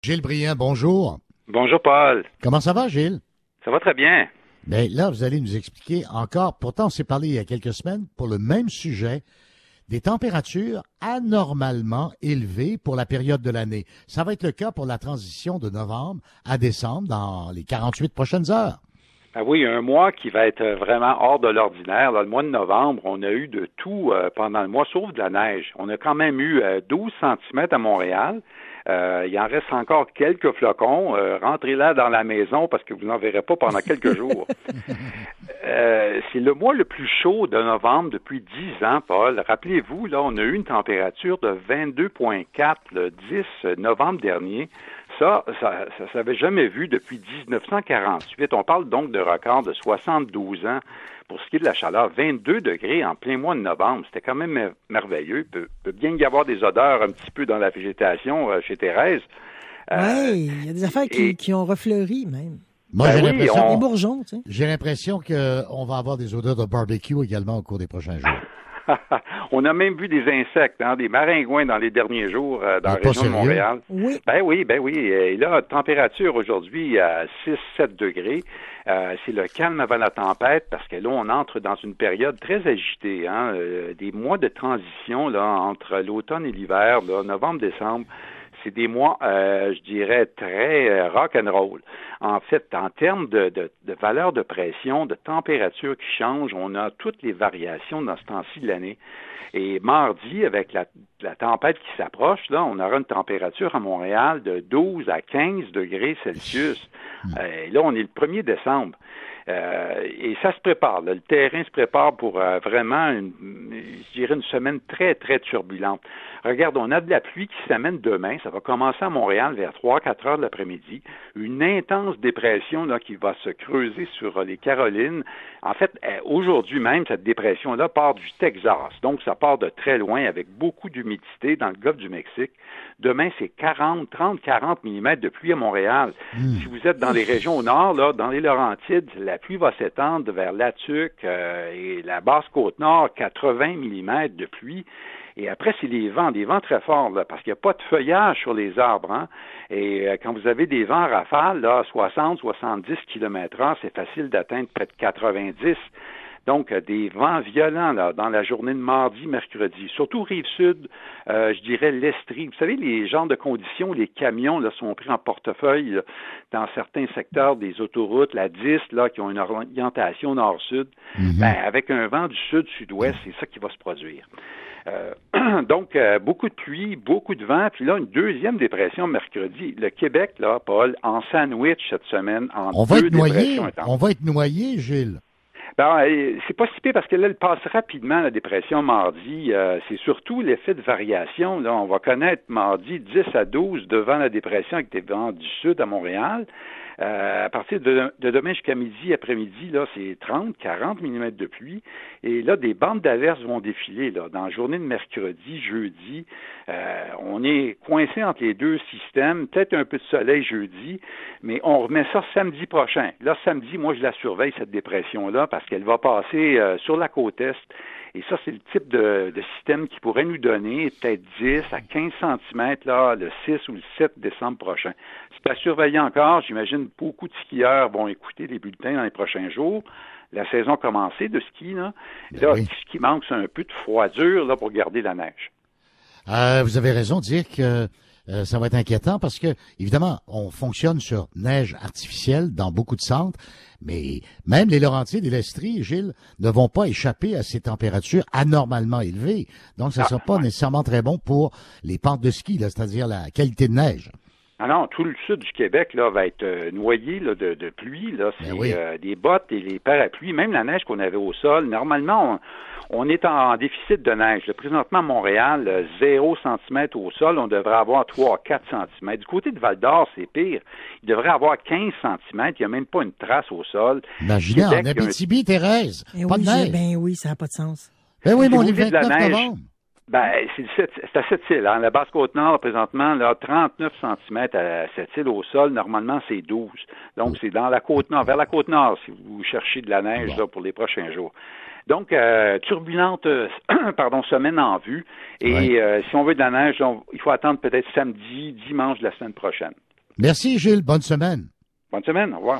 Gilles Briand, bonjour. Bonjour Paul. Comment ça va, Gilles? Ça va très bien. Bien, là, vous allez nous expliquer encore, pourtant on s'est parlé il y a quelques semaines pour le même sujet, des températures anormalement élevées pour la période de l'année. Ça va être le cas pour la transition de novembre à décembre dans les 48 prochaines heures. Ah oui, un mois qui va être vraiment hors de l'ordinaire. Là, le mois de novembre, on a eu de tout pendant le mois, sauf de la neige. On a quand même eu 12 centimètres à Montréal. Il en reste encore quelques flocons. Rentrez là dans la maison parce que vous n'en verrez pas pendant quelques jours. C'est le mois le plus chaud de novembre depuis 10 ans, Paul. Rappelez-vous, là, on a eu une température de 22,4 le 10 novembre dernier. Ça s'avait jamais vu depuis 1948. On parle donc de record de 72 ans pour ce qui est de la chaleur. 22 degrés en plein mois de novembre, c'était quand même merveilleux. Il peut bien y avoir des odeurs un petit peu dans la végétation chez Thérèse. Oui, il y a des affaires qui ont refleuri même. Moi, j'ai l'impression, des bourgeons, tu sais. J'ai l'impression qu'on va avoir des odeurs de barbecue également au cours des prochains jours. On a même vu des insectes, des maringouins dans les derniers jours dans la région de Montréal. Oui. Ben oui. Et là, température aujourd'hui à 6-7 degrés. C'est le calme avant la tempête parce que là, on entre dans une période très agitée. Des mois de transition là entre l'automne et l'hiver, là, novembre-décembre. C'est des mois, je dirais, très rock and roll. En fait, en termes de valeur de pression, de température qui change, on a toutes les variations dans ce temps-ci de l'année. Et mardi, avec la tempête qui s'approche, là, on aura une température à Montréal de 12 à 15 degrés Celsius. Et là, on est le 1er décembre. Et ça se prépare. Là. Le terrain se prépare pour vraiment, je dirais, une semaine très, très turbulente. Regarde, on a de la pluie qui s'amène demain. Ça va commencer à Montréal vers 3-4 heures de l'après-midi. Une intense dépression là qui va se creuser sur les Carolines. En fait, aujourd'hui même, cette dépression-là part du Texas. Donc, ça part de très loin avec beaucoup d'humidité dans le golfe du Mexique. Demain, c'est 30-40 mm de pluie à Montréal. Si vous êtes dans les régions au nord, là, dans les Laurentides, la pluie va s'étendre vers Latuc et la Basse-Côte-Nord, 80 mm de pluie. Et après, c'est des vents très forts, là, parce qu'il n'y a pas de feuillage sur les arbres. Hein? Et quand vous avez des vents rafales, là, 60-70 km/h, c'est facile d'atteindre près de 90. Donc, des vents violents là, dans la journée de mardi, mercredi. Surtout Rive-Sud, je dirais l'Estrie. Vous savez, les genres de conditions, les camions là, sont pris en portefeuille là, dans certains secteurs des autoroutes, la 10, là, qui ont une orientation nord-sud. Ben, avec un vent du sud-sud-ouest, c'est ça qui va se produire. Donc, beaucoup de pluie, beaucoup de vent, puis là, une deuxième dépression mercredi. Le Québec, là, Paul, en sandwich cette semaine, on va être noyé, Gilles. Ben, c'est pas si pire parce que là, elle passe rapidement, la dépression, mardi. C'est surtout l'effet de variation. Là, on va connaître mardi 10 à 12 devant la dépression avec des vents du sud à Montréal. À partir de demain jusqu'à midi, après-midi, là, c'est 30-40 mm de pluie. Et là, des bandes d'averses vont défiler. Là, dans la journée de mercredi, jeudi, on est coincé entre les deux systèmes. Peut-être un peu de soleil jeudi, mais on remet ça samedi prochain. Là, samedi, moi, je la surveille, cette dépression-là, parce qu'elle va passer sur la côte est. Et ça, c'est le type de système qui pourrait nous donner peut-être 10 à 15 cm là, le 6 ou le 7 décembre prochain. C'est à surveiller encore. J'imagine beaucoup de skieurs vont écouter les bulletins dans les prochains jours. La saison a commencé de ski. Là, ce qui manque, c'est un peu de froidure là, pour garder la neige. Vous avez raison de dire que ça va être inquiétant parce que, évidemment, on fonctionne sur neige artificielle dans beaucoup de centres, mais même les Laurentides et l'Estrie, Gilles, ne vont pas échapper à ces températures anormalement élevées. Donc, ça ne sera pas nécessairement très bon pour les pentes de ski, là, c'est-à-dire la qualité de neige. Ah non, tout le sud du Québec là va être noyé là, de pluie. Là, c'est des bottes et les parapluies, même la neige qu'on avait au sol. Normalement, on est en déficit de neige. Là, présentement, à Montréal, 0 cm au sol, on devrait avoir 3-4 cm. Du côté de Val-d'Or, c'est pire. Il devrait avoir 15 cm. Il n'y a même pas une trace au sol. Imaginez, en Abitibi, Thérèse, pas de neige. Ben oui, ça n'a pas de sens. Ben oui, mais on est le 29 novembre. Ben, c'est à Sept-Îles. Hein. La Basse-Côte-Nord, présentement, là, 39 cm à Sept-Îles au sol. Normalement, c'est 12. Donc, c'est dans la Côte-Nord, vers la Côte-Nord, si vous cherchez de la neige là, pour les prochains jours. Donc, turbulente semaine en vue. Et si on veut de la neige, il faut attendre peut-être samedi, dimanche de la semaine prochaine. Merci, Gilles. Bonne semaine. Bonne semaine. Au revoir.